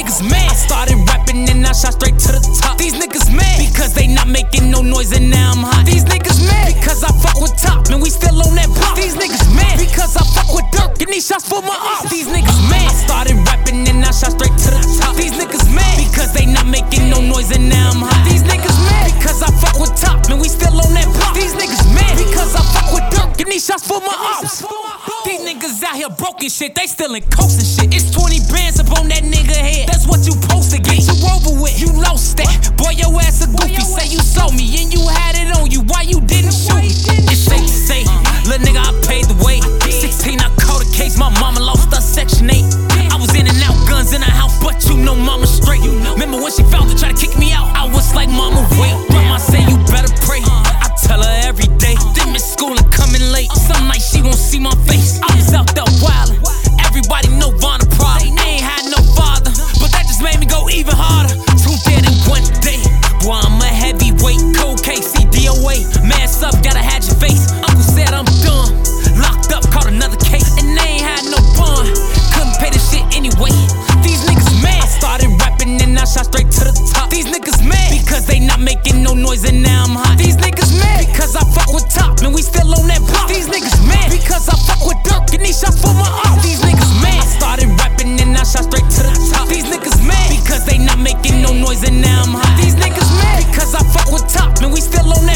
niggas mad. I started rapping and I shot straight to the top. These niggas mad because they not making no noise and now I'm hot. These niggas mad because I fuck with Top and we still on that block. These niggas mad because I fuck with Dirk and these shots for my ops. These niggas mad. I started rapping and I shot straight to the top. These niggas mad because they not making no noise and now I'm hot. These niggas mad because I fuck with Top and we still on that block. These niggas mad because I fuck with Dirk and these shots for my ops. These niggas out here broken shit, they still in coast and shit. It's 20 bands up on that nigga head. That's what you supposed to get. You over with, you lost that. Boy, your ass a goofy. Say you saw me and you had it on you. Why you didn't shoot? It's safe to say, little nigga, I paid the way. 16, I caught a case. My mama lost her Section 8. I was in and out, guns in the house, but you know mama straight. Remember when she found to try to kick me out? I was like, mama, wait. Grandma say you better pray. I tell her every day. Them in school and coming late. Some nights she won't see my face. I was out there wildin'. Everybody know Von a problem. I ain't had no father, but that just made me go even harder. 2 dead in 1 day. Boy, I'm a heavyweight. Cold case, CDOA. Mass up, gotta have your face. Uncle said I'm done. Locked up, caught another case. And they ain't had no bond. Couldn't pay the shit anyway. These niggas mad. I started rapping and I shot straight to the top. These niggas mad because they not making no noise and now I'm hot. These niggas mad because I fuck with Top and we still on that block. These niggas mad because I fuck with Dirk and these shots for my ops. These niggas mad. I started rapping and I shot straight to the top. These niggas mad because they not making no noise and now I'm hot. These niggas mad because I fuck with Top and we still on that block.